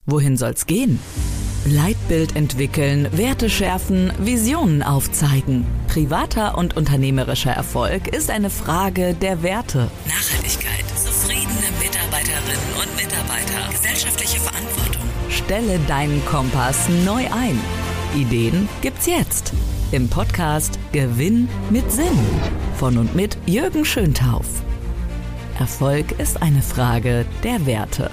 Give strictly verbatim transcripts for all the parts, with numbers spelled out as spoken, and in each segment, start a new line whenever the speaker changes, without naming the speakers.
Wohin soll's gehen? Leitbild entwickeln, Werte schärfen, Visionen aufzeigen. Privater und unternehmerischer Erfolg ist eine Frage der Werte. Nachhaltigkeit, zufriedene Mitarbeiterinnen und Mitarbeiter, gesellschaftliche Verantwortung. Stelle deinen Kompass neu ein. Ideen gibt's jetzt im Podcast Gewinn mit Sinn von und mit Jürgen Schöntauf. Erfolg ist eine Frage der Werte.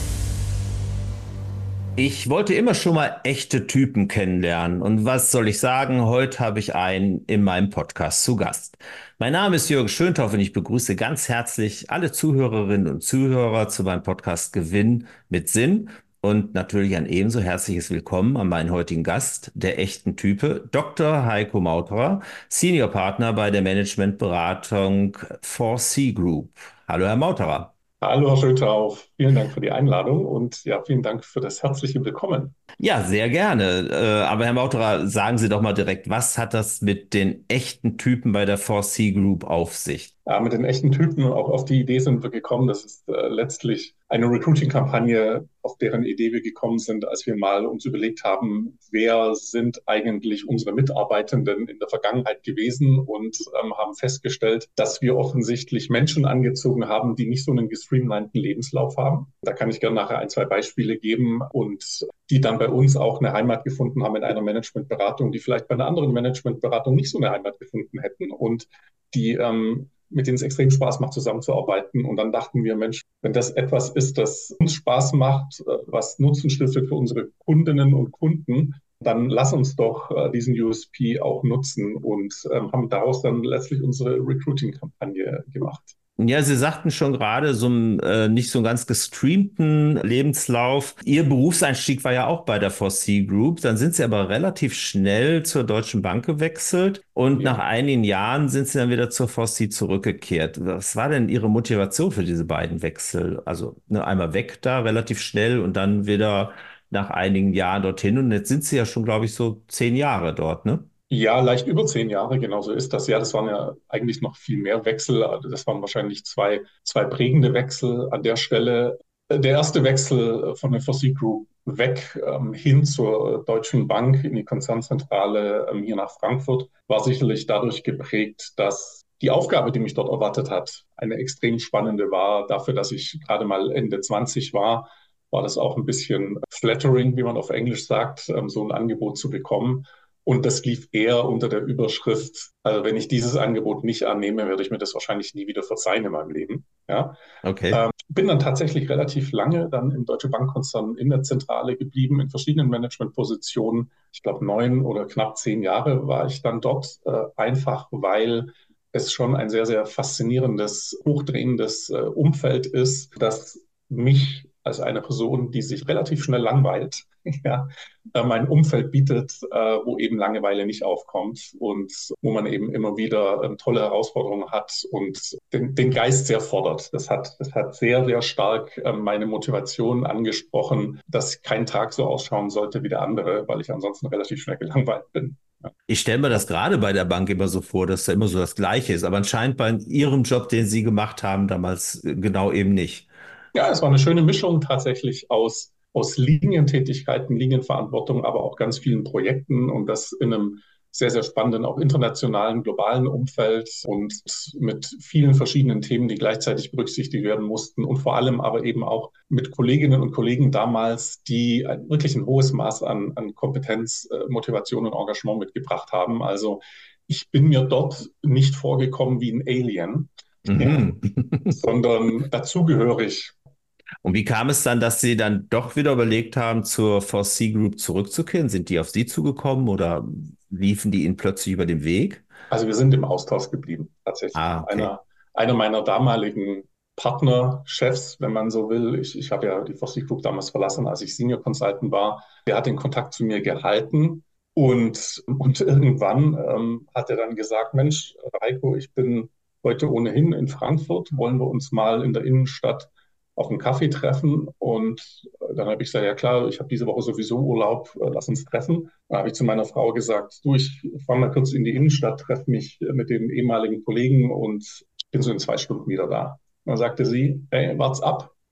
Ich wollte immer schon mal echte Typen kennenlernen und was soll ich sagen, heute habe ich einen in meinem Podcast zu Gast. Mein Name ist Jürgen Schöntauf und ich begrüße ganz herzlich alle Zuhörerinnen und Zuhörer zu meinem Podcast Gewinn mit Sinn und natürlich ein ebenso herzliches Willkommen an meinen heutigen Gast, der echten Type, Doktor Heiko Mauterer, Senior Partner bei der Managementberatung four C Group. Hallo Herr Mauterer.
Hallo Herr Schöntauf, vielen Dank für die Einladung und ja, vielen Dank für das herzliche Willkommen.
Ja, sehr gerne. Äh, Aber Herr Mauterer, sagen Sie doch mal direkt, was hat das mit den echten Typen bei der four C Group auf sich?
Ja, mit den echten Typen, auch auf die Idee sind wir gekommen. Das ist äh, letztlich eine Recruiting-Kampagne, auf deren Idee wir gekommen sind, als wir mal uns überlegt haben, wer sind eigentlich unsere Mitarbeitenden in der Vergangenheit gewesen und ähm, haben festgestellt, dass wir offensichtlich Menschen angezogen haben, die nicht so einen gestreamlinten Lebenslauf haben. Da kann ich gerne nachher ein, zwei Beispiele geben und die dann bei uns auch eine Heimat gefunden haben in einer Managementberatung, die vielleicht bei einer anderen Managementberatung nicht so eine Heimat gefunden hätten und die ähm, mit denen es extrem Spaß macht, zusammenzuarbeiten. Und dann dachten wir, Mensch, wenn das etwas ist, das uns Spaß macht, was Nutzen stiftet für unsere Kundinnen und Kunden, dann lass uns doch äh, diesen U S P auch nutzen und ähm, haben daraus dann letztlich unsere Recruiting-Kampagne gemacht.
Ja, Sie sagten schon gerade, so einen äh, nicht so einen ganz gestreamten Lebenslauf. Ihr Berufseinstieg war ja auch bei der four C Group. Dann sind Sie aber relativ schnell zur Deutschen Bank gewechselt und
Ja.
nach einigen Jahren sind Sie dann wieder zur four C zurückgekehrt. Was war denn Ihre Motivation für diese beiden Wechsel? Also ne, einmal weg da relativ schnell und dann wieder nach einigen Jahren dorthin. Und jetzt sind Sie ja schon, glaube ich, so zehn Jahre dort, ne?
Ja, leicht über zehn Jahre, genau so ist das. Ja, das waren ja eigentlich noch viel mehr Wechsel. Das waren wahrscheinlich zwei, zwei prägende Wechsel an der Stelle. Der erste Wechsel von der four C Group weg ähm, hin zur Deutschen Bank in die Konzernzentrale ähm, hier nach Frankfurt war sicherlich dadurch geprägt, dass die Aufgabe, die mich dort erwartet hat, eine extrem spannende war. Dafür, dass ich gerade mal Ende zwanzig war, war das auch ein bisschen flattering, wie man auf Englisch sagt, ähm, so ein Angebot zu bekommen. Und das lief eher unter der Überschrift, also wenn ich dieses Angebot nicht annehme, werde ich mir das wahrscheinlich nie wieder verzeihen in meinem Leben. Ja.
Okay.
Ähm, bin dann tatsächlich relativ lange dann im Deutsche Bankkonzern in der Zentrale geblieben, in verschiedenen Managementpositionen. Ich glaube, neun oder knapp zehn Jahre war ich dann dort, äh, einfach weil es schon ein sehr, sehr faszinierendes, hochdrehendes äh, Umfeld ist, das mich als eine Person, die sich relativ schnell langweilt, ja, ähm, ein Umfeld bietet, äh, wo eben Langeweile nicht aufkommt und wo man eben immer wieder ähm, tolle Herausforderungen hat und den, den Geist sehr fordert. Das hat, das hat sehr, sehr stark ähm, meine Motivation angesprochen, dass kein Tag so ausschauen sollte wie der andere, weil ich ansonsten relativ schnell gelangweilt bin. Ja.
Ich stelle mir das gerade bei der Bank immer so vor, dass da immer so das Gleiche ist. Aber anscheinend bei Ihrem Job, den Sie gemacht haben, damals äh, genau eben nicht.
Ja, es war eine schöne Mischung tatsächlich aus, aus Linientätigkeiten, Linienverantwortung, aber auch ganz vielen Projekten und das in einem sehr, sehr spannenden, auch internationalen, globalen Umfeld und mit vielen verschiedenen Themen, die gleichzeitig berücksichtigt werden mussten und vor allem aber eben auch mit Kolleginnen und Kollegen damals, die ein, wirklich ein hohes Maß an, an Kompetenz, äh, Motivation und Engagement mitgebracht haben. Also ich bin mir dort nicht vorgekommen wie ein Alien, ja,
Mhm.
sondern dazugehörig.
Und wie kam es dann, dass Sie dann doch wieder überlegt haben, zur four C Group zurückzukehren? Sind die auf Sie zugekommen oder liefen die Ihnen plötzlich über den Weg?
Also wir sind im Austausch geblieben, tatsächlich.
Ah, okay.
Einer, einer meiner damaligen Partner, Chefs, wenn man so will, ich, ich habe ja die four C Group damals verlassen, als ich Senior Consultant war, der hat den Kontakt zu mir gehalten und, und irgendwann ähm, hat er dann gesagt, Mensch, Heiko, ich bin heute ohnehin in Frankfurt, wollen wir uns mal in der Innenstadt auf einen Kaffee treffen und dann habe ich gesagt, ja klar, ich habe diese Woche sowieso Urlaub, lass uns treffen. Dann habe ich zu meiner Frau gesagt, du, ich fahre mal kurz in die Innenstadt, treffe mich mit den ehemaligen Kollegen und bin so in zwei Stunden wieder da. Dann sagte sie, hey, wart's ab,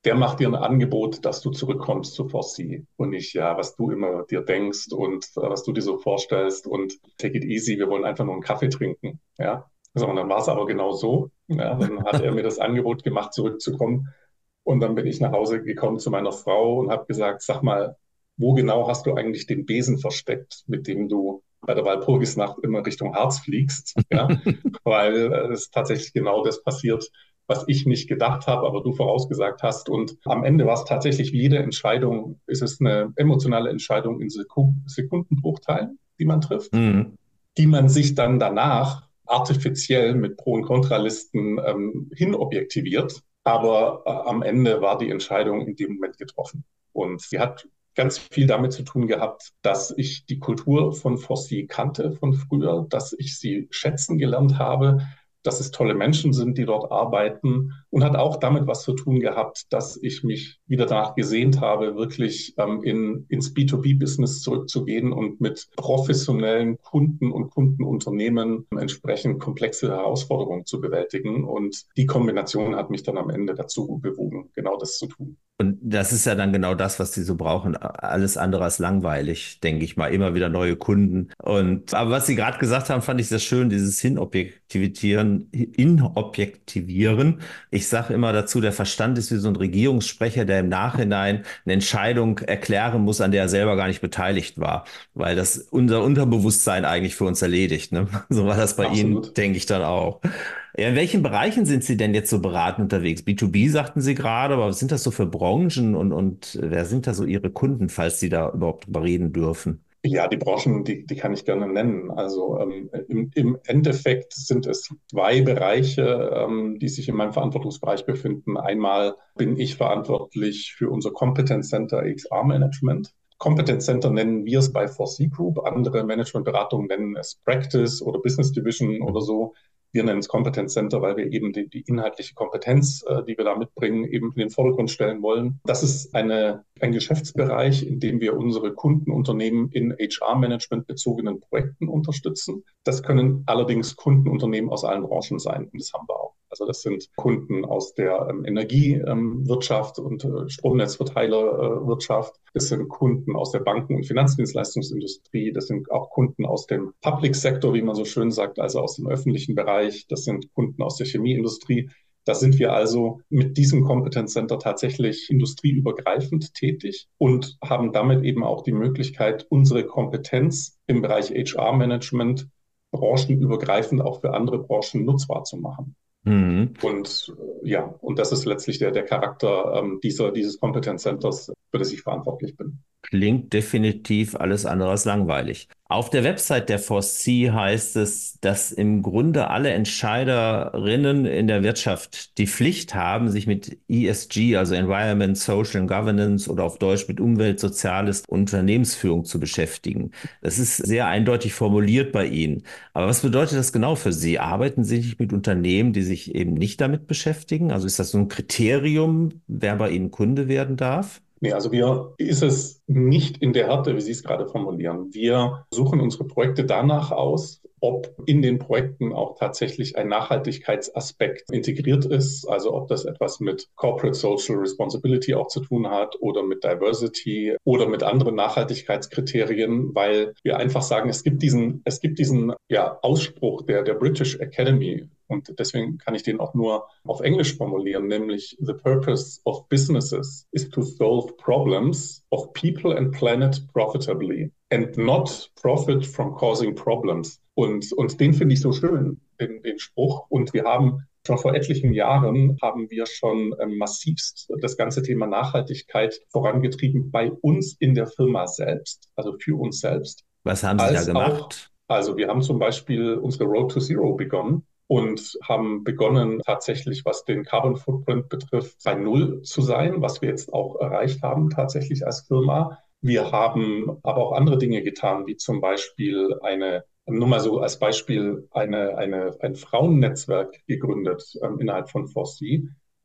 der macht dir ein Angebot, dass du zurückkommst zu Forsee und nicht, ja, was du immer dir denkst und äh, was du dir so vorstellst und take it easy, wir wollen einfach nur einen Kaffee trinken, ja. So, und dann war es aber genau so. Ja, dann hat er mir das Angebot gemacht, zurückzukommen. Und dann bin ich nach Hause gekommen zu meiner Frau und habe gesagt, sag mal, wo genau hast du eigentlich den Besen versteckt, mit dem du bei der Walpurgisnacht immer Richtung Harz fliegst? Ja, weil äh, es tatsächlich genau das passiert, was ich nicht gedacht habe, aber du vorausgesagt hast. Und am Ende war es tatsächlich wie jede Entscheidung, ist es eine emotionale Entscheidung in Sekundenbruchteilen, die man trifft,
Mhm.
die man sich dann danach artifiziell mit Pro- und Kontralisten ähm, hinobjektiviert. Aber äh, am Ende war die Entscheidung in dem Moment getroffen. Und sie hat ganz viel damit zu tun gehabt, dass ich die Kultur von Forsee kannte von früher, dass ich sie schätzen gelernt habe, dass es tolle Menschen sind, die dort arbeiten und hat auch damit was zu tun gehabt, dass ich mich wieder danach gesehnt habe, wirklich ähm, in, ins B zwei B-Business zurückzugehen und mit professionellen Kunden und Kundenunternehmen entsprechend komplexe Herausforderungen zu bewältigen. Und die Kombination hat mich dann am Ende dazu bewogen, genau das zu tun.
Und das ist ja dann genau das, was die so brauchen. Alles andere als langweilig, denke ich mal. Immer wieder neue Kunden. Und aber was Sie gerade gesagt haben, fand ich sehr schön, dieses Hinobjektivieren, Inobjektivieren. Ich sage immer dazu, der Verstand ist wie so ein Regierungssprecher, der im Nachhinein eine Entscheidung erklären muss, an der er selber gar nicht beteiligt war, weil das unser Unterbewusstsein eigentlich für uns erledigt. Ne? So war das bei Ihnen,
Absolut.
denke ich dann auch. Ja, in welchen Bereichen sind Sie denn jetzt so beratend unterwegs? B zwei B sagten Sie gerade, aber was sind das so für Branchen und, und wer sind da so Ihre Kunden, falls Sie da überhaupt drüber reden dürfen?
Ja, die Branchen, die, die kann ich gerne nennen. Also ähm, im, im Endeffekt sind es zwei Bereiche, ähm, die sich in meinem Verantwortungsbereich befinden. Einmal bin ich verantwortlich für unser Competence Center H R Management. Competence Center nennen wir es bei Forsee Group. Andere Managementberatungen nennen es Practice oder Business Division oder so. Wir nennen es Competence Center, weil wir eben die, die inhaltliche Kompetenz, äh, die wir da mitbringen, eben in den Vordergrund stellen wollen. Das ist eine, ein Geschäftsbereich, in dem wir unsere Kundenunternehmen in H R-Management bezogenen Projekten unterstützen. Das können allerdings Kundenunternehmen aus allen Branchen sein und das haben wir auch. Also das sind Kunden aus der ähm, Energiewirtschaft und äh, Stromnetzverteilerwirtschaft. Das sind Kunden aus der Banken- und Finanzdienstleistungsindustrie. Das sind auch Kunden aus dem Public Sector, wie man so schön sagt, also aus dem öffentlichen Bereich. Das sind Kunden aus der Chemieindustrie. Da sind wir also mit diesem Competence Center tatsächlich industrieübergreifend tätig und haben damit eben auch die Möglichkeit, unsere Kompetenz im Bereich H R-Management branchenübergreifend auch für andere Branchen nutzbar zu machen.
Mhm.
Und äh, ja, und das ist letztlich der, der Charakter ähm, dieser, dieses Competence Centers, für das ich verantwortlich bin.
Klingt definitiv alles andere als langweilig. Auf der Website der Forsee heißt es, dass im Grunde alle Entscheiderinnen in der Wirtschaft die Pflicht haben, sich mit E S G, also Environment, Social and Governance oder auf Deutsch mit Umwelt, Soziales und Unternehmensführung zu beschäftigen. Das ist sehr eindeutig formuliert bei Ihnen. Aber was bedeutet das genau für Sie? Arbeiten Sie nicht mit Unternehmen, die sich eben nicht damit beschäftigen? Also ist das so ein Kriterium, wer bei Ihnen Kunde werden darf?
Nee, also wir ist es nicht in der Härte, wie Sie es gerade formulieren. Wir suchen unsere Projekte danach aus, ob in den Projekten auch tatsächlich ein Nachhaltigkeitsaspekt integriert ist, also ob das etwas mit Corporate Social Responsibility auch zu tun hat oder mit Diversity oder mit anderen Nachhaltigkeitskriterien, weil wir einfach sagen, es gibt diesen, es gibt diesen ja, Ausspruch der, der British Academy. Und deswegen kann ich den auch nur auf Englisch formulieren, nämlich the purpose of businesses is to solve problems of people and planet profitably and not profit from causing problems. Und, und den finde ich so schön, den, den Spruch. Und wir haben schon vor etlichen Jahren haben wir schon ähm, massivst das ganze Thema Nachhaltigkeit vorangetrieben bei uns in der Firma selbst, also für uns selbst,
Was haben Sie da
als auch,
gemacht?
also wir haben zum Beispiel unsere Road to Zero begonnen und haben begonnen, tatsächlich, was den Carbon Footprint betrifft, bei Null zu sein, was wir jetzt auch erreicht haben, tatsächlich als Firma. Wir haben aber auch andere Dinge getan, wie zum Beispiel eine, nur mal so als Beispiel, eine, eine, ein Frauennetzwerk gegründet ähm, innerhalb von Forsee,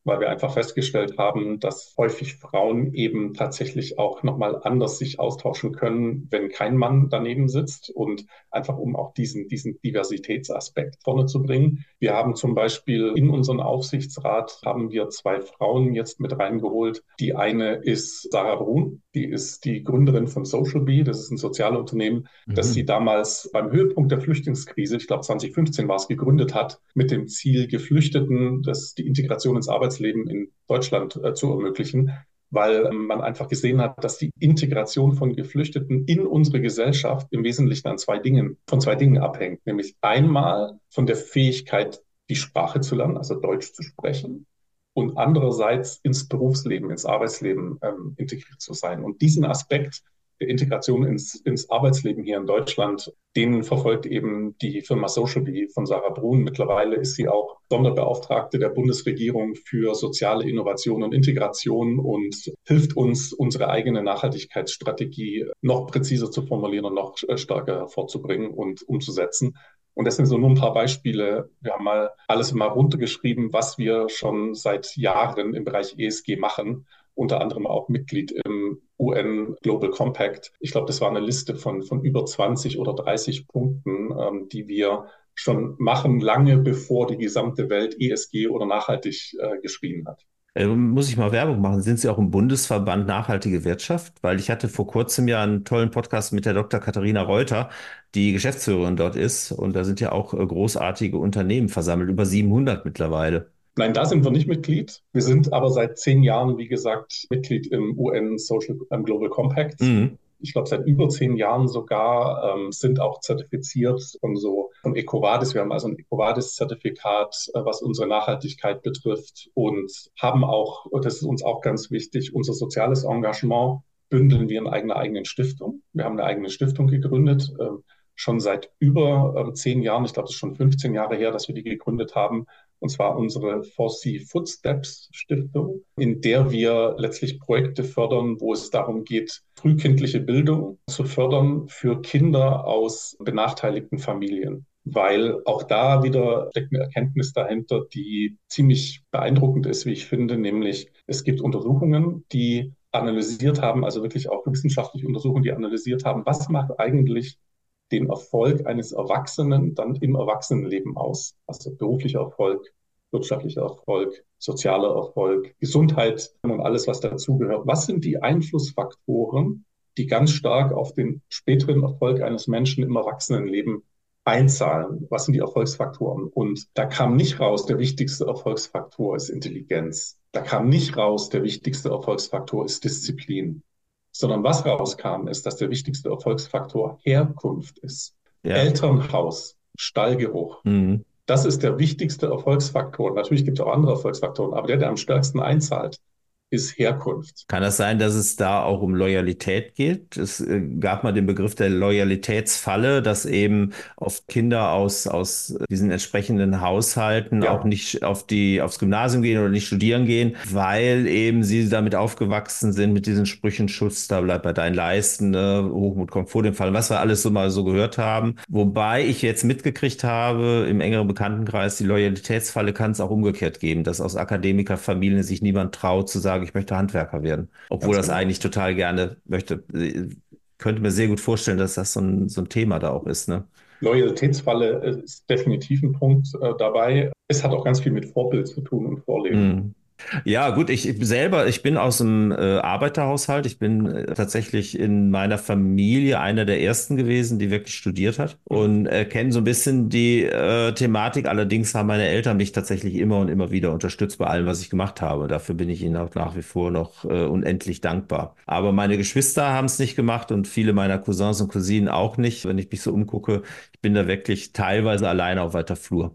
weil wir einfach festgestellt haben, dass häufig Frauen eben tatsächlich auch nochmal anders sich austauschen können, wenn kein Mann daneben sitzt und einfach um auch diesen, diesen Diversitätsaspekt vorne zu bringen. Wir haben zum Beispiel in unseren Aufsichtsrat haben wir zwei Frauen jetzt mit reingeholt. Die eine ist Sarah Brun, die ist die Gründerin von SocialBee, das ist ein Sozialunternehmen, mhm. das sie damals beim Höhepunkt der Flüchtlingskrise, ich glaube zwanzig fünfzehn war es, gegründet hat, mit dem Ziel, Geflüchteten das, die Integration ins Arbeitsleben in Deutschland äh, zu ermöglichen, weil ähm, man einfach gesehen hat, dass die Integration von Geflüchteten in unsere Gesellschaft im Wesentlichen an zwei Dingen, von zwei Dingen abhängt, nämlich einmal von der Fähigkeit, die Sprache zu lernen, also Deutsch zu sprechen, und andererseits ins Berufsleben, ins Arbeitsleben ähm, integriert zu sein. Und diesen Aspekt der Integration ins, ins Arbeitsleben hier in Deutschland, den verfolgt eben die Firma SocialBee von Sarah Brun. Mittlerweile ist sie auch Sonderbeauftragte der Bundesregierung für soziale Innovation und Integration und hilft uns, unsere eigene Nachhaltigkeitsstrategie noch präziser zu formulieren und noch stärker hervorzubringen und umzusetzen. Und das sind so nur ein paar Beispiele. Wir haben mal alles mal runtergeschrieben, was wir schon seit Jahren im Bereich E S G machen. Unter anderem auch Mitglied im U N Global Compact. Ich glaube, das war eine Liste von, von über zwanzig oder dreißig Punkten, ähm, die wir schon machen, lange bevor die gesamte Welt E S G oder nachhaltig äh, geschrien hat.
Äh, muss ich mal Werbung machen? Sind Sie auch im Bundesverband Nachhaltige Wirtschaft? Weil ich hatte vor kurzem ja einen tollen Podcast mit der Doktor Katharina Reuter, die Geschäftsführerin dort ist. Und da sind ja auch äh, großartige Unternehmen versammelt, über siebenhundert mittlerweile.
Nein, da sind wir nicht Mitglied. Wir sind aber seit zehn Jahren, wie gesagt, Mitglied im U N Social ähm, Global Compact. Mhm. Ich glaube, seit über zehn Jahren sogar, ähm, sind auch zertifiziert von so von EcoVadis. Wir haben also ein EcoVadis-Zertifikat, äh, was unsere Nachhaltigkeit betrifft und haben auch, und das ist uns auch ganz wichtig, unser soziales Engagement bündeln wir in einer eigenen Stiftung. Wir haben eine eigene Stiftung gegründet, äh, schon seit über äh, zehn Jahren. Ich glaube, das ist schon fünfzehn Jahre her, dass wir die gegründet haben. Und zwar unsere four C Footsteps Stiftung, in der wir letztlich Projekte fördern, wo es darum geht, frühkindliche Bildung zu fördern für Kinder aus benachteiligten Familien. Weil auch da wieder steckt eine Erkenntnis dahinter, die ziemlich beeindruckend ist, wie ich finde, nämlich es gibt Untersuchungen, die analysiert haben, also wirklich auch wissenschaftliche Untersuchungen, die analysiert haben, was macht eigentlich den Erfolg eines Erwachsenen dann im Erwachsenenleben aus. Also beruflicher Erfolg, wirtschaftlicher Erfolg, sozialer Erfolg, Gesundheit und alles, was dazugehört. Was sind die Einflussfaktoren, die ganz stark auf den späteren Erfolg eines Menschen im Erwachsenenleben einzahlen? Was sind die Erfolgsfaktoren? Und da kam nicht raus, der wichtigste Erfolgsfaktor ist Intelligenz. Da kam nicht raus, der wichtigste Erfolgsfaktor ist Disziplin. Sondern was rauskam, ist, dass der wichtigste Erfolgsfaktor Herkunft ist. Ja. Elternhaus, Stallgeruch. Mhm. Das ist der wichtigste Erfolgsfaktor. Natürlich gibt es auch andere Erfolgsfaktoren, aber der, der am stärksten einzahlt, ist Herkunft.
Kann das sein, dass es da auch um Loyalität geht? Es äh, gab mal den Begriff der Loyalitätsfalle, dass eben oft Kinder aus, aus diesen entsprechenden Haushalten ja. auch nicht auf die, aufs Gymnasium gehen oder nicht studieren gehen, weil eben sie damit aufgewachsen sind mit diesen Sprüchen, Schutz, da bleibt bei deinen Leisten, ne? Hochmut kommt vor dem Fall, was wir alles so mal so gehört haben. Wobei ich jetzt mitgekriegt habe, im engeren Bekanntenkreis, die Loyalitätsfalle kann es auch umgekehrt geben, dass aus Akademikerfamilien sich niemand traut zu sagen, ich möchte Handwerker werden, obwohl das eigentlich total gerne möchte. Ich könnte mir sehr gut vorstellen, dass das so ein, so ein Thema da auch ist. Ne?
Loyalitätsfalle ist definitiv ein Punkt äh, dabei. Es hat auch ganz viel mit Vorbild zu tun und Vorleben.
Mm. Ja, gut, ich selber, ich bin aus einem äh, Arbeiterhaushalt. Ich bin äh, tatsächlich in meiner Familie einer der ersten gewesen, die wirklich studiert hat und äh, kenne so ein bisschen die äh, Thematik. Allerdings haben meine Eltern mich tatsächlich immer und immer wieder unterstützt bei allem, was ich gemacht habe. Dafür bin ich ihnen auch nach wie vor noch äh, unendlich dankbar. Aber meine Geschwister haben es nicht gemacht und viele meiner Cousins und Cousinen auch nicht. Wenn ich mich so umgucke, ich bin da wirklich teilweise alleine auf weiter Flur.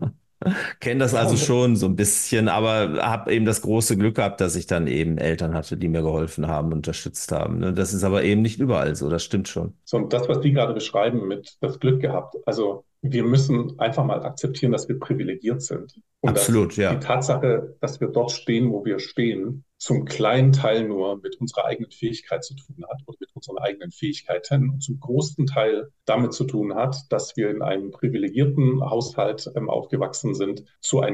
Kenne das also schon so ein bisschen, aber habe eben das große Glück gehabt, dass ich dann eben Eltern hatte, die mir geholfen haben, unterstützt haben. Das ist aber eben nicht überall so, das stimmt schon.
So, und das, was die gerade beschreiben mit das Glück gehabt, also wir müssen einfach mal akzeptieren, dass wir privilegiert sind. Und
absolut,
dass
ja.
Die Tatsache, dass wir dort stehen, wo wir stehen, zum kleinen Teil nur mit unserer eigenen Fähigkeit zu tun hat oder mit unseren eigenen Fähigkeiten und zum großen Teil damit zu tun hat, dass wir in einem privilegierten Haushalt ähm, aufgewachsen sind, zu einer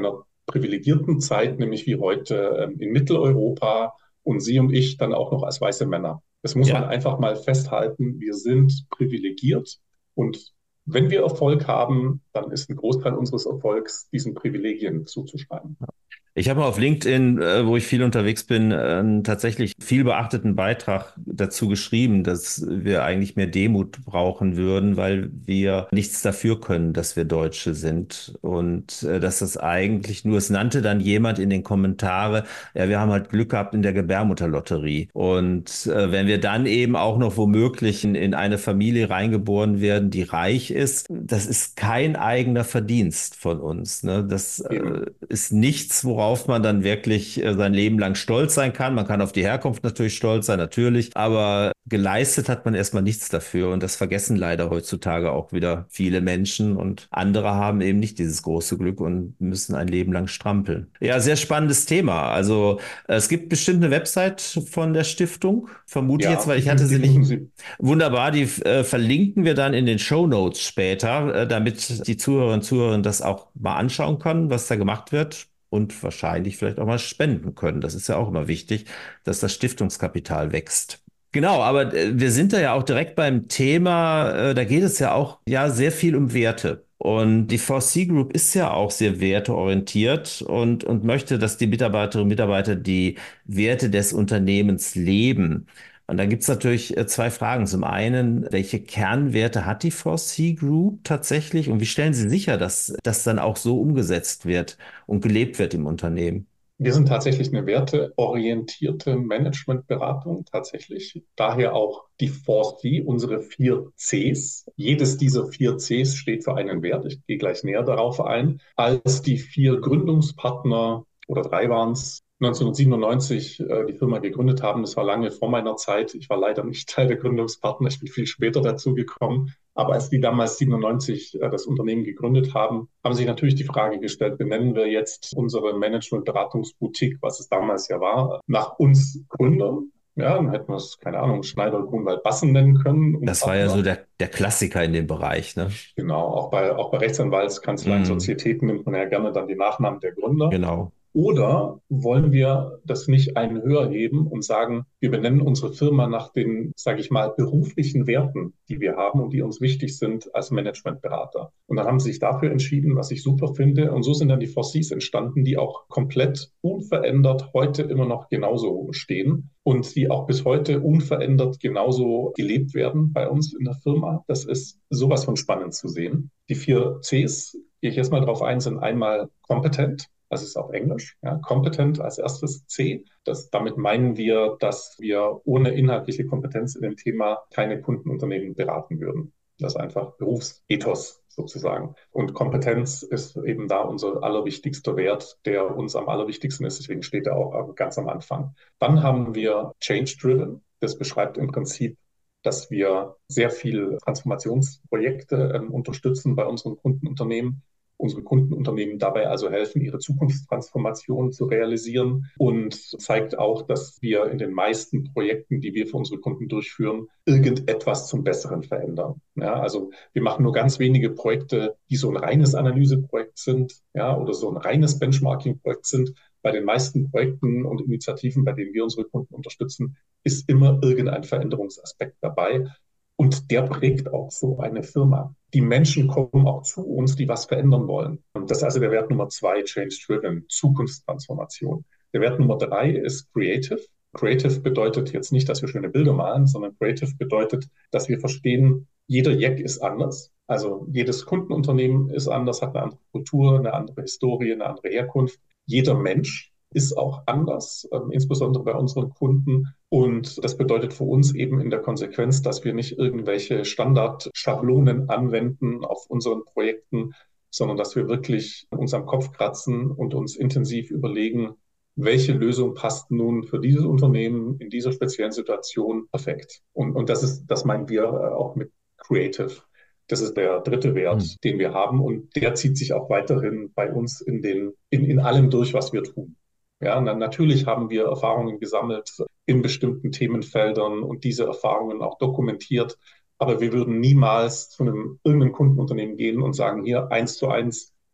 privilegierten Zeit, nämlich wie heute in Mitteleuropa und Sie und ich dann auch noch als weiße Männer. Das muss man
Ja.
einfach mal festhalten. Wir sind privilegiert und wenn wir Erfolg haben, dann ist ein Großteil unseres Erfolgs diesen Privilegien zuzuschreiben.
Ich habe mal auf LinkedIn, äh, wo ich viel unterwegs bin, einen tatsächlich viel beachteten Beitrag dazu geschrieben, dass wir eigentlich mehr Demut brauchen würden, weil wir nichts dafür können, dass wir Deutsche sind. Und äh, dass das eigentlich nur, es nannte dann jemand in den Kommentare, ja, wir haben halt Glück gehabt in der Gebärmutterlotterie. Und äh, wenn wir dann eben auch noch womöglich in, in eine Familie reingeboren werden, die reich ist, das ist kein eigener Verdienst von uns. Ne? Das äh,
Eben.
ist nichts, worauf worauf man dann wirklich äh, sein Leben lang stolz sein kann. Man kann auf die Herkunft natürlich stolz sein, natürlich, aber geleistet hat man erstmal nichts dafür und das vergessen leider heutzutage auch wieder viele Menschen und andere haben eben nicht dieses große Glück und müssen ein Leben lang strampeln. Ja, sehr spannendes Thema. Also äh, es gibt bestimmt eine Website von der Stiftung, vermute ich jetzt,
Ja,
weil
die,
ich hatte
die
sie
finden
nicht.
Sie.
Wunderbar, die äh, verlinken wir dann in den Shownotes später, äh, damit die Zuhörerinnen und Zuhörer das auch mal anschauen können, was da gemacht wird. Und wahrscheinlich vielleicht auch mal spenden können. Das ist ja auch immer wichtig, dass das Stiftungskapital wächst. Genau, aber äh, wir sind da ja auch direkt beim Thema, äh, da geht es ja auch ja sehr viel um Werte. Und die vier C Group ist ja auch sehr werteorientiert und, und möchte, dass die Mitarbeiterinnen und Mitarbeiter die Werte des Unternehmens leben. Und da gibt es natürlich äh, zwei Fragen. Zum einen, welche Kernwerte hat die vier C Group tatsächlich und wie stellen Sie sicher, dass das dann auch so umgesetzt wird und gelebt wird im Unternehmen?
Wir sind tatsächlich eine werteorientierte Managementberatung, tatsächlich. Daher auch die vier C, unsere vier Cs. Jedes dieser vier Cs steht für einen Wert. Ich gehe gleich näher darauf ein. Als die vier Gründungspartner oder drei waren es, neunzehnhundertsiebenundneunzig äh, die Firma gegründet haben. Das war lange vor meiner Zeit. Ich war leider nicht Teil der Gründungspartner. Ich bin viel später dazu gekommen. Aber als die damals siebenundneunzig äh, das Unternehmen gegründet haben, haben sich natürlich die Frage gestellt, benennen wir jetzt unsere Management-Beratungsboutique, was es damals ja war, nach uns Gründern? Ja, dann hätten wir es, keine Ahnung, Schneider, Grunwald, Bassen nennen können und
Das war ja so
Partner.
der, der Klassiker in dem Bereich, ne?
Genau, auch bei, auch bei Rechtsanwaltskanzleien,
Mm,
Sozietäten nimmt man ja gerne dann die Nachnamen der Gründer.
genau.
Oder wollen wir das nicht einen höher heben und sagen, wir benennen unsere Firma nach den, sage ich mal, beruflichen Werten, die wir haben und die uns wichtig sind als Managementberater. Und dann haben sie sich dafür entschieden, was ich super finde. Und so sind dann die vier Cs entstanden, die auch komplett unverändert heute immer noch genauso stehen und die auch bis heute unverändert genauso gelebt werden bei uns in der Firma. Das ist sowas von spannend zu sehen. Die vier Cs, gehe ich jetzt mal drauf ein, sind einmal kompetent. Das ist auf Englisch, ja, competent als erstes C. Das, damit meinen wir, dass wir ohne inhaltliche Kompetenz in dem Thema keine Kundenunternehmen beraten würden. Das ist einfach Berufsethos sozusagen. Und Kompetenz ist eben da unser allerwichtigster Wert, der uns am allerwichtigsten ist. Deswegen steht er auch ganz am Anfang. Dann haben wir Change-Driven. Das beschreibt im Prinzip, dass wir sehr viel Transformationsprojekte ähm, unterstützen bei unseren Kundenunternehmen. Unsere Kundenunternehmen dabei also helfen, ihre Zukunftstransformation zu realisieren und zeigt auch, dass wir in den meisten Projekten, die wir für unsere Kunden durchführen, irgendetwas zum Besseren verändern. Ja, also wir machen nur ganz wenige Projekte, die so ein reines Analyseprojekt sind, ja, oder so ein reines Benchmarking-Projekt sind. Bei den meisten Projekten und Initiativen, bei denen wir unsere Kunden unterstützen, ist immer irgendein Veränderungsaspekt dabei. Und der prägt auch so eine Firma. Die Menschen kommen auch zu uns, die was verändern wollen. Und das ist also der Wert Nummer zwei, Change-Driven, Zukunftstransformation. Der Wert Nummer drei ist Creative. Creative bedeutet jetzt nicht, dass wir schöne Bilder malen, sondern Creative bedeutet, dass wir verstehen, jeder Jack ist anders. Also jedes Kundenunternehmen ist anders, hat eine andere Kultur, eine andere Historie, eine andere Herkunft. Jeder Mensch ist auch anders, äh, insbesondere bei unseren Kunden. Und das bedeutet für uns eben in der Konsequenz, dass wir nicht irgendwelche Standardschablonen anwenden auf unseren Projekten, sondern dass wir wirklich uns am Kopf kratzen und uns intensiv überlegen, welche Lösung passt nun für dieses Unternehmen in dieser speziellen Situation perfekt. Und, und das ist, das meinen wir auch mit Creative. Das ist der dritte
Hm.
Wert, den wir haben. Und der zieht sich auch weiterhin bei uns in den, in, in allem durch, was wir tun. Ja, na, natürlich haben wir Erfahrungen gesammelt in bestimmten Themenfeldern und diese Erfahrungen auch dokumentiert. Aber wir würden niemals zu einem irgendeinem Kundenunternehmen gehen und sagen, hier eins zu eins,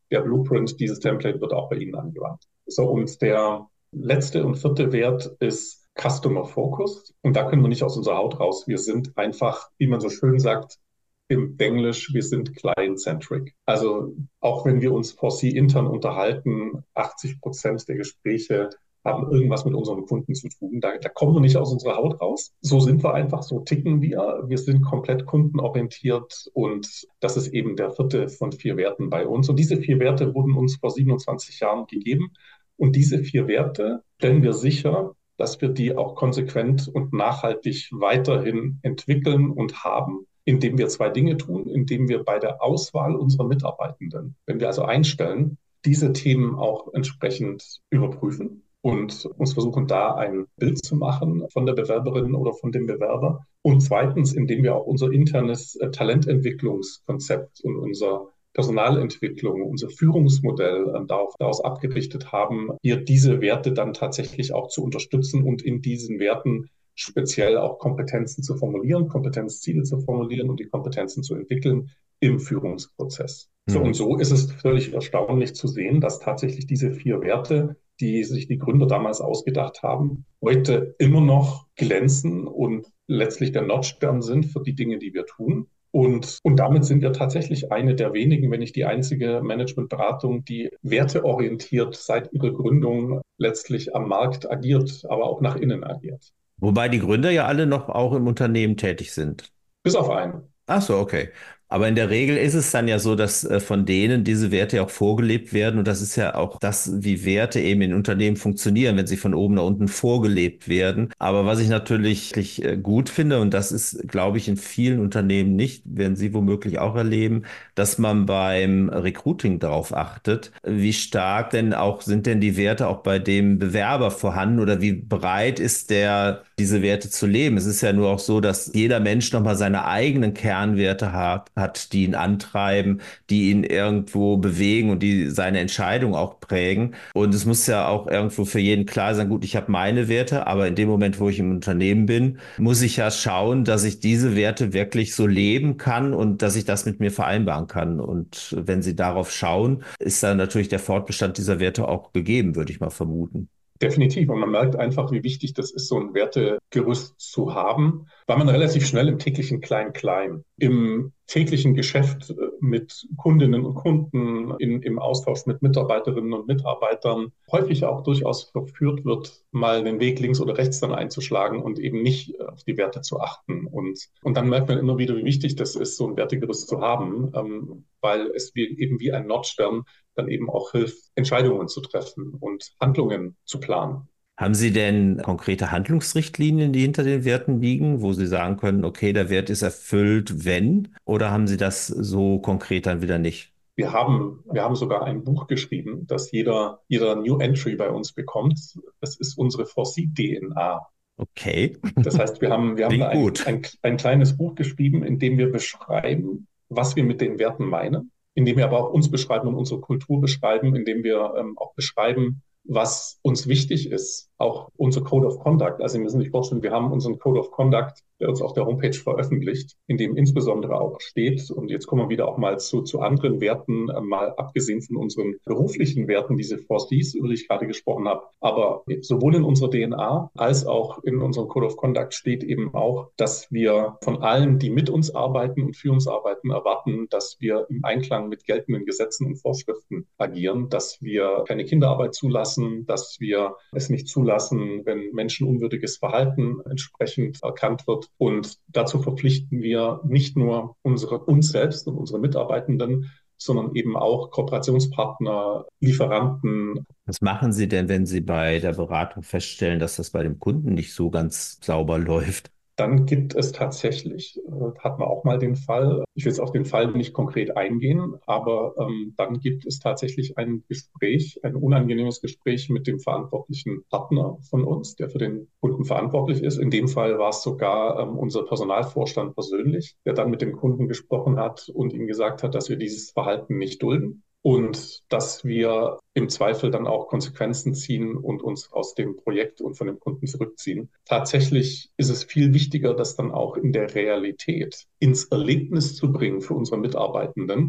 der Blueprint, dieses Template wird auch bei Ihnen angewandt. So, und der letzte und vierte Wert ist Customer Focus. Und da können wir nicht aus unserer Haut raus. Wir sind einfach, wie man so schön sagt, im Englisch, wir sind client-centric. Also auch wenn wir uns vor Sie intern unterhalten, achtzig Prozent der Gespräche haben irgendwas mit unseren Kunden zu tun. Da, da kommen wir nicht aus unserer Haut raus. So sind wir einfach, so ticken wir. Wir sind komplett kundenorientiert und das ist eben der vierte von vier Werten bei uns. Und diese vier Werte wurden uns vor siebenundzwanzig Jahren gegeben. Und diese vier Werte stellen wir sicher, dass wir die auch konsequent und nachhaltig weiterhin entwickeln und haben, indem wir zwei Dinge tun, indem wir bei der Auswahl unserer Mitarbeitenden, wenn wir also einstellen, diese Themen auch entsprechend überprüfen und uns versuchen, da ein Bild zu machen von der Bewerberin oder von dem Bewerber. Und zweitens, indem wir auch unser internes Talententwicklungskonzept und unser Personalentwicklung, unser Führungsmodell äh, darauf, daraus abgerichtet haben, hier diese Werte dann tatsächlich auch zu unterstützen und in diesen Werten speziell auch Kompetenzen zu formulieren, Kompetenzziele zu formulieren und die Kompetenzen zu entwickeln im Führungsprozess. Mhm. So und so ist es völlig erstaunlich zu sehen, dass tatsächlich diese vier Werte, die sich die Gründer damals ausgedacht haben, heute immer noch glänzen und letztlich der Nordstern sind für die Dinge, die wir tun. Und, und damit sind wir tatsächlich eine der wenigen, wenn nicht die einzige Managementberatung, die werteorientiert seit ihrer Gründung letztlich am Markt agiert, aber auch nach innen agiert.
Wobei die Gründer ja alle noch auch im Unternehmen tätig sind.
Bis auf einen.
Ach so, okay. Aber in der Regel ist es dann ja so, dass äh, von denen diese Werte ja auch vorgelebt werden. Und das ist ja auch das, wie Werte eben in Unternehmen funktionieren, wenn sie von oben nach unten vorgelebt werden. Aber was ich natürlich äh, gut finde, und das ist, glaube ich, in vielen Unternehmen nicht, werden Sie womöglich auch erleben, dass man beim Recruiting darauf achtet, wie stark denn auch sind denn die Werte auch bei dem Bewerber vorhanden oder wie bereit ist der, diese Werte zu leben. Es ist ja nur auch so, dass jeder Mensch nochmal seine eigenen Kernwerte hat, hat, die ihn antreiben, die ihn irgendwo bewegen und die seine Entscheidung auch prägen. Und es muss ja auch irgendwo für jeden klar sein, gut, ich habe meine Werte, aber in dem Moment, wo ich im Unternehmen bin, muss ich ja schauen, dass ich diese Werte wirklich so leben kann und dass ich das mit mir vereinbaren kann. Und wenn Sie darauf schauen, ist dann natürlich der Fortbestand dieser Werte auch gegeben, würde ich mal vermuten.
Definitiv. Und man merkt einfach, wie wichtig das ist, so ein Wertegerüst zu haben, weil man relativ schnell im täglichen Klein-Klein, im täglichen Geschäft mit Kundinnen und Kunden, in, im Austausch mit Mitarbeiterinnen und Mitarbeitern häufig auch durchaus verführt wird, mal den Weg links oder rechts dann einzuschlagen und eben nicht auf die Werte zu achten. Und, und dann merkt man immer wieder, wie wichtig das ist, so ein Wertegerüst zu haben, ähm, weil es wie, eben wie ein Nordstern dann eben auch hilft, Entscheidungen zu treffen und Handlungen zu planen.
Haben Sie denn konkrete Handlungsrichtlinien, die hinter den Werten liegen, wo Sie sagen können, okay, der Wert ist erfüllt, wenn? Oder haben Sie das so konkret dann wieder nicht?
Wir haben, wir haben sogar ein Buch geschrieben, das jeder, jeder New Entry bei uns bekommt. Das ist unsere vier C D N A.
Okay.
Das heißt, wir haben, wir haben da ein, ein, ein kleines Buch geschrieben, in dem wir beschreiben, was wir mit den Werten meinen, indem wir aber auch uns beschreiben und unsere Kultur beschreiben, indem wir ähm, auch beschreiben, was uns wichtig ist, auch unser Code of Conduct. Also wir müssen sich vorstellen, wir haben unseren Code of Conduct, der uns auf der Homepage veröffentlicht, in dem insbesondere auch steht, und jetzt kommen wir wieder auch mal zu, zu anderen Werten, äh, mal abgesehen von unseren beruflichen Werten, diese vier Cs, über die ich gerade gesprochen habe, aber sowohl in unserer D N A als auch in unserem Code of Conduct steht eben auch, dass wir von allen, die mit uns arbeiten und für uns arbeiten, erwarten, dass wir im Einklang mit geltenden Gesetzen und Vorschriften agieren, dass wir keine Kinderarbeit zulassen, dass wir es nicht zulassen, wenn menschenunwürdiges Verhalten entsprechend erkannt wird. Und dazu verpflichten wir nicht nur unsere, uns selbst und unsere Mitarbeitenden, sondern eben auch Kooperationspartner, Lieferanten.
Was machen Sie denn, wenn Sie bei der Beratung feststellen, dass das bei dem Kunden nicht so ganz sauber läuft?
Dann gibt es tatsächlich, äh, hat man auch mal den Fall, ich will jetzt auf den Fall nicht konkret eingehen, aber ähm, dann gibt es tatsächlich ein Gespräch, ein unangenehmes Gespräch mit dem verantwortlichen Partner von uns, der für den Kunden verantwortlich ist. In dem Fall war es sogar ähm, unser Personalvorstand persönlich, der dann mit dem Kunden gesprochen hat und ihm gesagt hat, dass wir dieses Verhalten nicht dulden. Und dass wir im Zweifel dann auch Konsequenzen ziehen und uns aus dem Projekt und von dem Kunden zurückziehen. Tatsächlich ist es viel wichtiger, das dann auch in der Realität ins Erlebnis zu bringen für unsere Mitarbeitenden,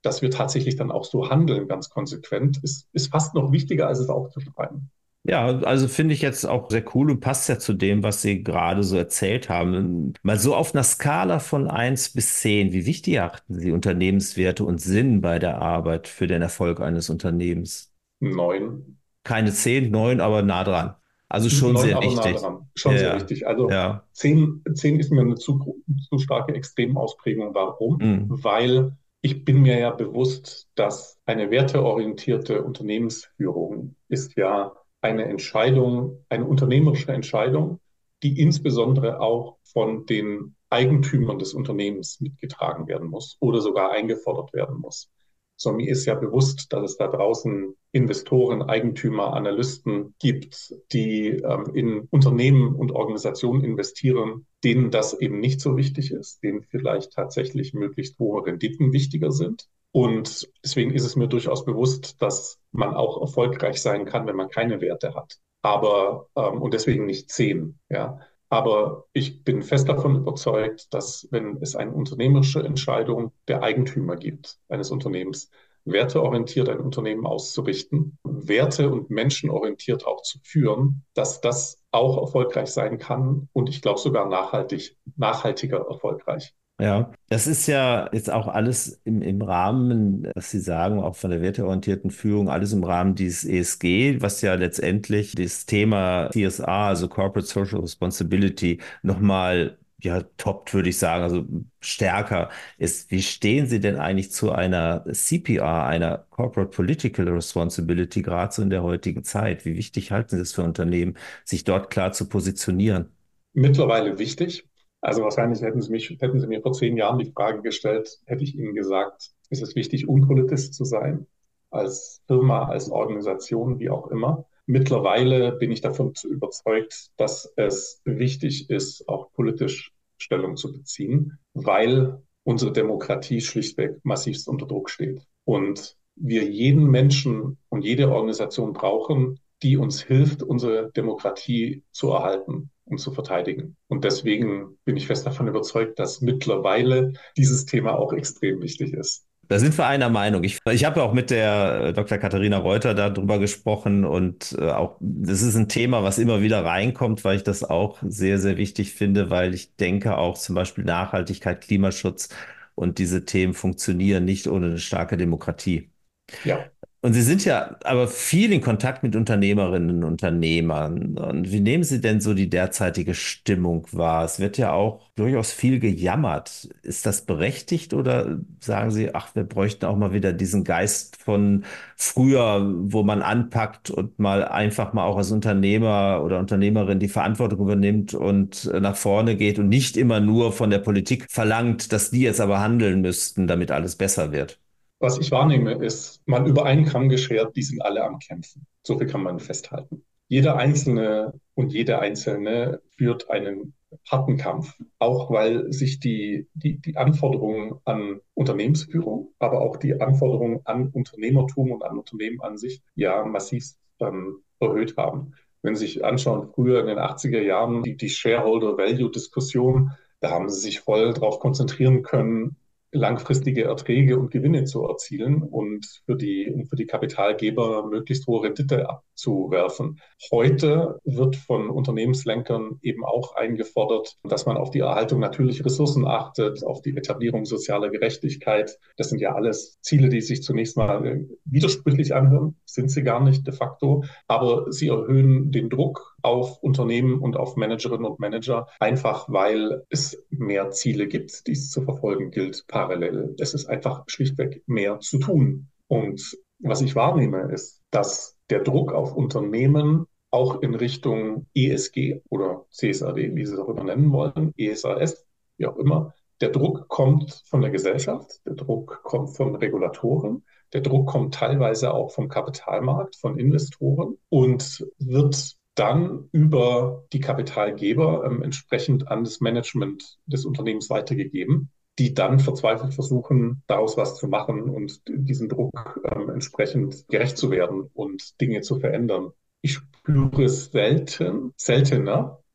dass wir tatsächlich dann auch so handeln, ganz konsequent, ist, ist fast noch wichtiger, als es aufzuschreiben.
Ja, also finde ich jetzt auch sehr cool und passt ja zu dem, was Sie gerade so erzählt haben. Mal so auf einer Skala von eins bis zehn, wie wichtig erachten Sie Unternehmenswerte und Sinn bei der Arbeit für den Erfolg eines Unternehmens?
Neun.
Keine zehn, neun, aber nah dran. Also schon
Neun,
sehr
aber nah
wichtig.
dran. Schon sehr
Ja,
wichtig. Also
ja,
zehn, zehn ist mir eine zu, zu starke Extremausprägung. Warum?
mm,
Weil ich bin mir ja bewusst, dass eine werteorientierte Unternehmensführung ist ja eine Entscheidung, eine unternehmerische Entscheidung, die insbesondere auch von den Eigentümern des Unternehmens mitgetragen werden muss oder sogar eingefordert werden muss. So, mir ist ja bewusst, dass es da draußen Investoren, Eigentümer, Analysten gibt, die ähm, in Unternehmen und Organisationen investieren, denen das eben nicht so wichtig ist, denen vielleicht tatsächlich möglichst hohe Renditen wichtiger sind. Und deswegen ist es mir durchaus bewusst, dass man auch erfolgreich sein kann, wenn man keine Werte hat. Aber, ähm, und deswegen nicht zehn, ja. Aber ich bin fest davon überzeugt, dass wenn es eine unternehmerische Entscheidung der Eigentümer gibt eines Unternehmens, werteorientiert ein Unternehmen auszurichten, Werte und menschenorientiert auch zu führen, dass das auch erfolgreich sein kann und ich glaube sogar nachhaltig, nachhaltiger erfolgreich.
ja. Das ist ja jetzt auch alles im, im Rahmen, was Sie sagen, auch von der werteorientierten Führung, alles im Rahmen dieses E S G, was ja letztendlich das Thema C S R, also Corporate Social Responsibility, nochmal ja, toppt, würde ich sagen, also stärker ist. Wie stehen Sie denn eigentlich zu einer C P R, einer Corporate Political Responsibility, gerade so in der heutigen Zeit? Wie wichtig halten Sie es für Unternehmen, sich dort klar zu positionieren?
Mittlerweile wichtig. Also wahrscheinlich hätten Sie mich, hätten Sie mir vor zehn Jahren die Frage gestellt, hätte ich Ihnen gesagt, ist es wichtig, unpolitisch zu sein, als Firma, als Organisation, wie auch immer. Mittlerweile bin ich davon überzeugt, dass es wichtig ist, auch politisch Stellung zu beziehen, weil unsere Demokratie schlichtweg massivst unter Druck steht. Und wir jeden Menschen und jede Organisation brauchen, die uns hilft, unsere Demokratie zu erhalten und zu verteidigen. Und deswegen bin ich fest davon überzeugt, dass mittlerweile dieses Thema auch extrem wichtig ist.
Da sind wir einer Meinung. Ich, ich habe ja auch mit der äh, Doktor Katharina Reuter darüber gesprochen und äh, auch das ist ein Thema, was immer wieder reinkommt, weil ich das auch sehr, sehr wichtig finde, weil ich denke auch zum Beispiel Nachhaltigkeit, Klimaschutz und diese Themen funktionieren nicht ohne eine starke Demokratie.
Ja.
Und Sie sind ja aber viel in Kontakt mit Unternehmerinnen und Unternehmern. Und wie nehmen Sie denn so die derzeitige Stimmung wahr? Es wird ja auch durchaus viel gejammert. Ist das berechtigt oder sagen Sie, ach, wir bräuchten auch mal wieder diesen Geist von früher, wo man anpackt und mal einfach mal auch als Unternehmer oder Unternehmerin die Verantwortung übernimmt und nach vorne geht und nicht immer nur von der Politik verlangt, dass die jetzt aber handeln müssten, damit alles besser wird?
Was ich wahrnehme, ist, mal über einen Kamm geschert, die sind alle am Kämpfen. So viel kann man festhalten. Jeder Einzelne und jede Einzelne führt einen harten Kampf, auch weil sich die, die, die Anforderungen an Unternehmensführung, aber auch die Anforderungen an Unternehmertum und an Unternehmen an sich ja massiv ähm, erhöht haben. Wenn Sie sich anschauen, früher in den achtziger Jahren, die, die Shareholder-Value-Diskussion, da haben Sie sich voll darauf konzentrieren können, langfristige Erträge und Gewinne zu erzielen und für die, um für die Kapitalgeber möglichst hohe Rendite abzuwerfen. Heute wird von Unternehmenslenkern eben auch eingefordert, dass man auf die Erhaltung natürlicher Ressourcen achtet, auf die Etablierung sozialer Gerechtigkeit. Das sind ja alles Ziele, die sich zunächst mal widersprüchlich anhören, sind sie gar nicht de facto, aber sie erhöhen den Druck auf Unternehmen und auf Managerinnen und Manager, einfach weil es mehr Ziele gibt, die es zu verfolgen gilt, parallel. Es ist einfach schlichtweg mehr zu tun. Und was ich wahrnehme, ist, dass der Druck auf Unternehmen auch in Richtung E S G oder C S R D, wie Sie es auch immer nennen wollen, E S R S, wie auch immer, der Druck kommt von der Gesellschaft, der Druck kommt von Regulatoren, der Druck kommt teilweise auch vom Kapitalmarkt, von Investoren und wird dann über die Kapitalgeber ähm, entsprechend an das Management des Unternehmens weitergegeben, die dann verzweifelt versuchen, daraus was zu machen und diesem Druck ähm, entsprechend gerecht zu werden und Dinge zu verändern. Ich spüre es selten, seltener,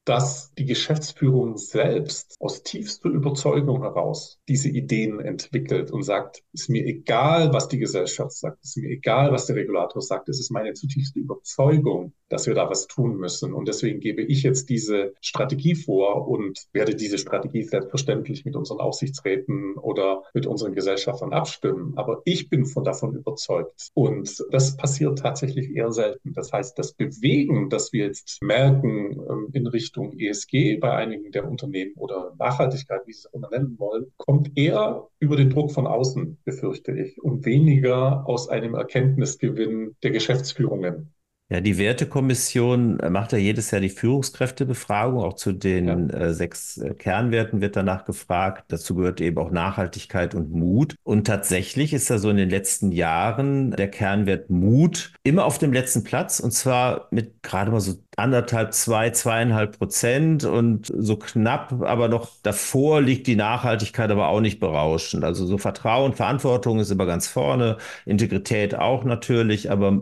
dass die Geschäftsführung selbst aus tiefster Überzeugung heraus diese Ideen entwickelt und sagt, ist mir egal, was die Gesellschaft sagt, ist mir egal, was der Regulator sagt, es ist meine zutiefste Überzeugung, dass wir da was tun müssen. Und deswegen gebe ich jetzt diese Strategie vor und werde diese Strategie selbstverständlich mit unseren Aufsichtsräten oder mit unseren Gesellschaftern abstimmen. Aber ich bin von davon überzeugt. Und das passiert tatsächlich eher selten. Das heißt, das Bewegen, das wir jetzt merken in Richtung E S G bei einigen der Unternehmen oder Nachhaltigkeit, wie Sie es auch immer nennen wollen, kommt eher über den Druck von außen, befürchte ich, und weniger aus einem Erkenntnisgewinn der Geschäftsführungen.
Ja, die Wertekommission macht ja jedes Jahr die Führungskräftebefragung. Auch zu
Ja.
den äh, sechs äh, Kernwerten wird danach gefragt. Dazu gehört eben auch Nachhaltigkeit und Mut. Und tatsächlich ist da so in den letzten Jahren der Kernwert Mut immer auf dem letzten Platz. Und zwar mit gerade mal so anderthalb, zwei, zweieinhalb Prozent und so knapp, aber noch davor liegt die Nachhaltigkeit aber auch nicht berauschend. Also so Vertrauen, Verantwortung ist immer ganz vorne, Integrität auch natürlich, aber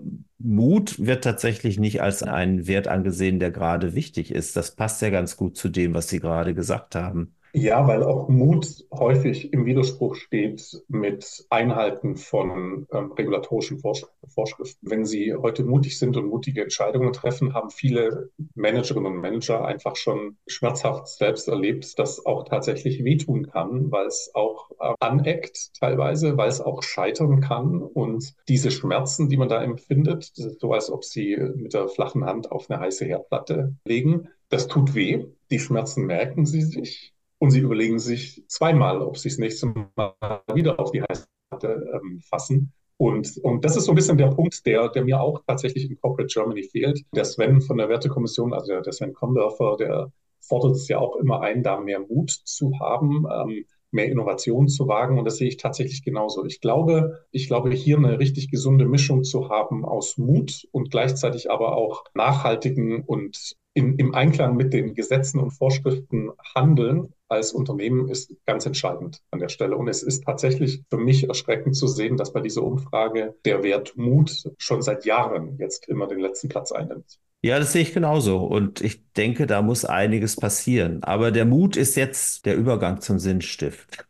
Mut wird tatsächlich nicht als ein Wert angesehen, der gerade wichtig ist. Das passt ja ganz gut zu dem, was Sie gerade gesagt haben.
Ja, weil auch Mut häufig im Widerspruch steht mit Einhalten von ähm, regulatorischen Vorsch Vorschriften. Wenn Sie heute mutig sind und mutige Entscheidungen treffen, haben viele Managerinnen und Manager einfach schon schmerzhaft selbst erlebt, dass auch tatsächlich wehtun kann, weil es auch äh, aneckt teilweise, weil es auch scheitern kann. Und diese Schmerzen, die man da empfindet, das ist so, als ob Sie mit der flachen Hand auf eine heiße Herdplatte legen. Das tut weh. Die Schmerzen merken Sie sich. Und sie überlegen sich zweimal, ob sie das nächste Mal wieder auf die heiße Platte ähm, fassen. Und, und das ist so ein bisschen der Punkt, der, der mir auch tatsächlich in Corporate Germany fehlt. Der Sven von der Wertekommission, also der, der Sven Kondorfer, der fordert es ja auch immer ein, da mehr Mut zu haben, ähm, mehr Innovation zu wagen. Und das sehe ich tatsächlich genauso. Ich glaube, ich glaube, hier eine richtig gesunde Mischung zu haben aus Mut und gleichzeitig aber auch nachhaltigen und in, im Einklang mit den Gesetzen und Vorschriften handeln als Unternehmen ist ganz entscheidend an der Stelle. Und es ist tatsächlich für mich erschreckend zu sehen, dass bei dieser Umfrage der Wert Mut schon seit Jahren jetzt immer den letzten Platz einnimmt.
Ja, das sehe ich genauso. Und ich denke, da muss einiges passieren. Aber der Mut ist jetzt der Übergang zum Sinnstift.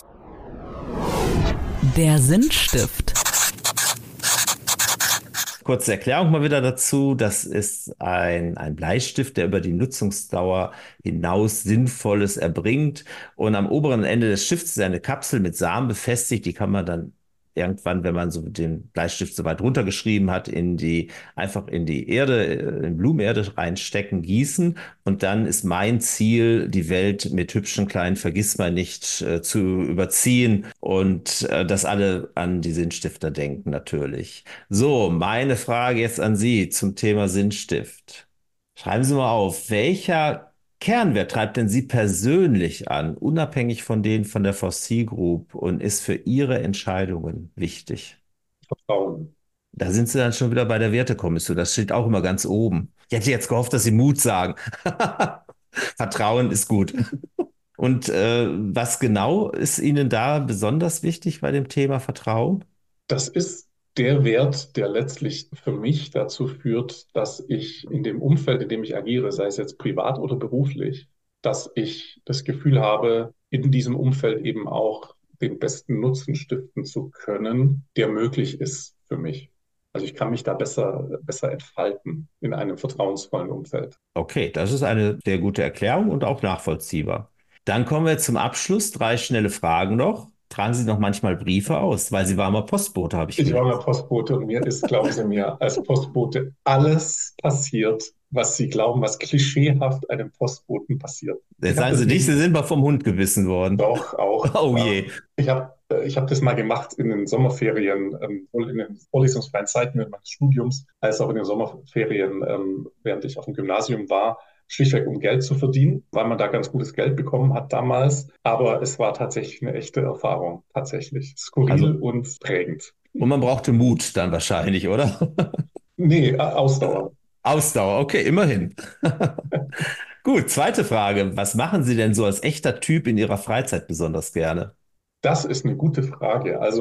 Der Sinnstift.
Kurze Erklärung mal wieder dazu. Das ist ein, ein Bleistift, der über die Nutzungsdauer hinaus Sinnvolles erbringt. Und am oberen Ende des Stifts ist eine Kapsel mit Samen befestigt. Die kann man dann irgendwann, wenn man so den Bleistift so weit runtergeschrieben hat, in die, einfach in die Erde, in Blumenerde reinstecken, gießen. Und dann ist mein Ziel, die Welt mit hübschen kleinen Vergissmeinnicht äh, zu überziehen und äh, dass alle an die Sinnstifter denken, natürlich. So, meine Frage jetzt an Sie zum Thema Sinnstift. Schreiben Sie mal auf, welcher Kernwert treibt denn Sie persönlich an, unabhängig von denen von der V C Group und ist für Ihre Entscheidungen wichtig?
Vertrauen.
Da sind Sie dann schon wieder bei der Wertekommission. Das steht auch immer ganz oben. Ich hätte jetzt gehofft, dass Sie Mut sagen. Vertrauen ist gut. Und äh, was genau ist Ihnen da besonders wichtig bei dem Thema Vertrauen?
Das ist der Wert, der letztlich für mich dazu führt, dass ich in dem Umfeld, in dem ich agiere, sei es jetzt privat oder beruflich, dass ich das Gefühl habe, in diesem Umfeld eben auch den besten Nutzen stiften zu können, der möglich ist für mich. Also ich kann mich da besser, besser entfalten in einem vertrauensvollen Umfeld.
Okay, das ist eine sehr gute Erklärung und auch nachvollziehbar. Dann kommen wir zum Abschluss. Drei schnelle Fragen noch. Tragen Sie noch manchmal Briefe aus, weil Sie waren mal Postbote, habe ich
Ich war
gelernt.
mal Postbote und mir ist, glauben Sie mir, als Postbote alles passiert, was Sie glauben, was klischeehaft einem Postboten passiert.
Jetzt
Ich habe
sagen
das
Sie nicht, Sie
nie,
sind mal vom Hund gebissen worden.
doch auch.
Oh je.
Ähm, ich habe äh, ich hab das mal gemacht in den Sommerferien, ähm, sowohl in den vorlesungsfreien Zeiten während meines Studiums, als auch in den Sommerferien, ähm, während ich auf dem Gymnasium war, schlichtweg um Geld zu verdienen, weil man da ganz gutes Geld bekommen hat damals. Aber es war tatsächlich eine echte Erfahrung, tatsächlich. Skurril
Also,
und prägend.
und man brauchte Mut dann wahrscheinlich, oder?
Nee, Ausdauer.
Ausdauer, okay, immerhin. Gut, zweite Frage. Was machen Sie denn so als echter Typ in Ihrer Freizeit besonders gerne?
Das ist eine gute Frage. Also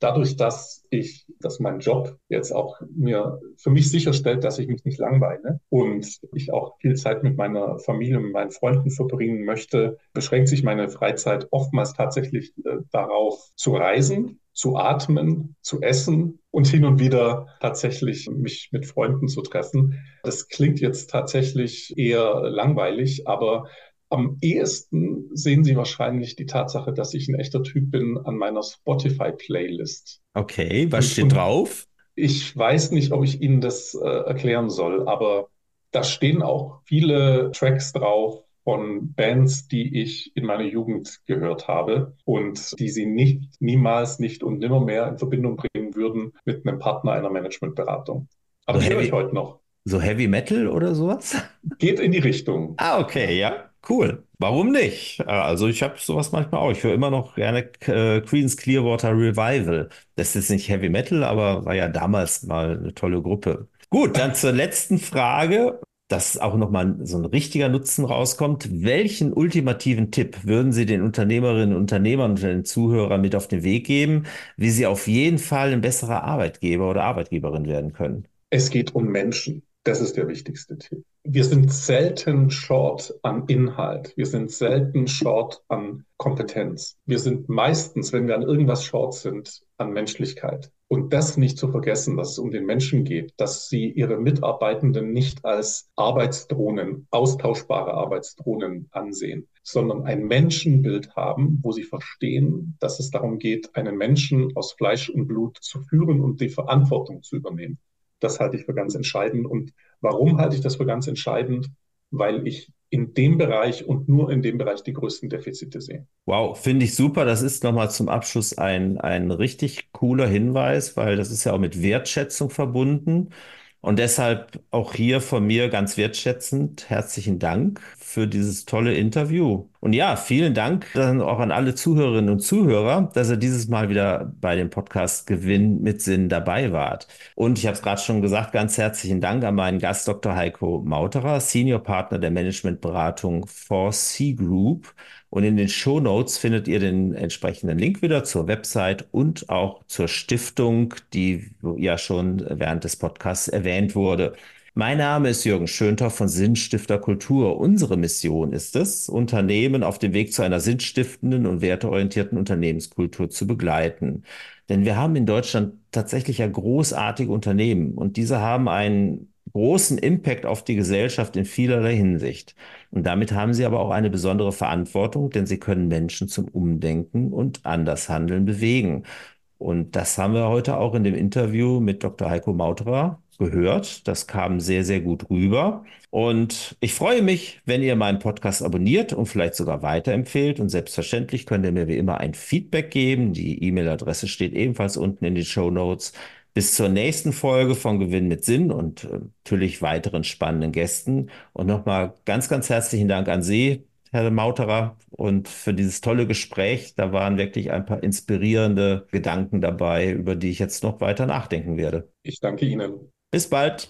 dadurch, dass ich, dass mein Job jetzt auch mir für mich sicherstellt, dass ich mich nicht langweile und ich auch viel Zeit mit meiner Familie, mit meinen Freunden verbringen möchte, beschränkt sich meine Freizeit oftmals tatsächlich äh, darauf zu reisen, zu atmen, zu essen und hin und wieder tatsächlich mich mit Freunden zu treffen. Das klingt jetzt tatsächlich eher langweilig, aber am ehesten sehen Sie wahrscheinlich die Tatsache, dass ich ein echter Typ bin an meiner Spotify-Playlist.
Okay, was
Und,
steht
und
drauf?
ich weiß nicht, ob ich Ihnen das äh, erklären soll, aber da stehen auch viele Tracks drauf von Bands, die ich in meiner Jugend gehört habe und die Sie nicht, niemals, nicht und nimmermehr in Verbindung bringen würden mit einem Partner einer Managementberatung. Aber
So
die höre ich
Heavy,
heute noch.
so Heavy Metal oder sowas?
Geht in die Richtung.
Ah, okay, ja, cool. Warum nicht? Äh, Also ich habe sowas manchmal auch. Ich höre immer noch gerne äh, Creedence Clearwater Revival. Das ist nicht Heavy Metal, aber war ja damals mal eine tolle Gruppe. Gut, dann zur letzten Frage, dass auch nochmal so ein richtiger Nutzen rauskommt. Welchen ultimativen Tipp würden Sie den Unternehmerinnen und Unternehmern und den Zuhörern mit auf den Weg geben, wie sie auf jeden Fall ein besserer Arbeitgeber oder Arbeitgeberin werden können?
Es geht um Menschen. Das ist der wichtigste Tipp. Wir sind selten short an Inhalt. Wir sind selten short an Kompetenz. Wir sind meistens, wenn wir an irgendwas short sind, an Menschlichkeit. Und das nicht zu vergessen, dass es um den Menschen geht, dass sie ihre Mitarbeitenden nicht als Arbeitsdrohnen, austauschbare Arbeitsdrohnen ansehen, sondern ein Menschenbild haben, wo sie verstehen, dass es darum geht, einen Menschen aus Fleisch und Blut zu führen und die Verantwortung zu übernehmen. Das halte ich für ganz entscheidend. Und warum halte ich das für ganz entscheidend? Weil ich in dem Bereich und nur in dem Bereich die größten Defizite sehe.
Wow, finde ich super. Das ist nochmal zum Abschluss ein, ein richtig cooler Hinweis, weil das ist ja auch mit Wertschätzung verbunden. Und deshalb auch hier von mir ganz wertschätzend herzlichen Dank für dieses tolle Interview. Und ja, vielen Dank dann auch an alle Zuhörerinnen und Zuhörer, dass ihr dieses Mal wieder bei dem Podcast Gewinn mit Sinn dabei wart. Und ich habe es gerade schon gesagt, ganz herzlichen Dank an meinen Gast Doktor Heiko Mauterer, Senior Partner der Managementberatung four C Group. Und in den Shownotes findet ihr den entsprechenden Link wieder zur Website und auch zur Stiftung, die ja schon während des Podcasts erwähnt wurde. Mein Name ist Jürgen Schöntoff von Sinnstifter Kultur. Unsere Mission ist es, Unternehmen auf dem Weg zu einer sinnstiftenden und werteorientierten Unternehmenskultur zu begleiten. Denn wir haben in Deutschland tatsächlich ja großartige Unternehmen und diese haben einen großen Impact auf die Gesellschaft in vielerlei Hinsicht. Und damit haben sie aber auch eine besondere Verantwortung, denn sie können Menschen zum Umdenken und Andershandeln bewegen. Und das haben wir heute auch in dem Interview mit Doktor Heiko Mauterer gehört. Das kam sehr, sehr gut rüber. Und ich freue mich, wenn ihr meinen Podcast abonniert und vielleicht sogar weiterempfehlt. Und selbstverständlich könnt ihr mir wie immer ein Feedback geben. Die E-Mail-Adresse steht ebenfalls unten in den Shownotes. Bis zur nächsten Folge von Gewinn mit Sinn und äh, natürlich weiteren spannenden Gästen. Und nochmal ganz, ganz herzlichen Dank an Sie, Herr Mauterer, und für dieses tolle Gespräch. Da waren wirklich ein paar inspirierende Gedanken dabei, über die ich jetzt noch weiter nachdenken werde.
Ich danke Ihnen.
Bis bald.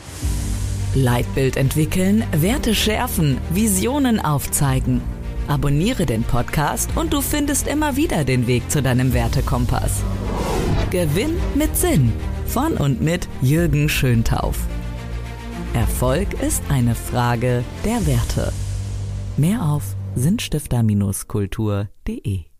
Leitbild entwickeln, Werte schärfen, Visionen aufzeigen. Abonniere den Podcast und du findest immer wieder den Weg zu deinem Wertekompass. Gewinn mit Sinn von und mit Jürgen Schöntauf. Erfolg ist eine Frage der Werte. Mehr auf sinnstifter Kultur punkt de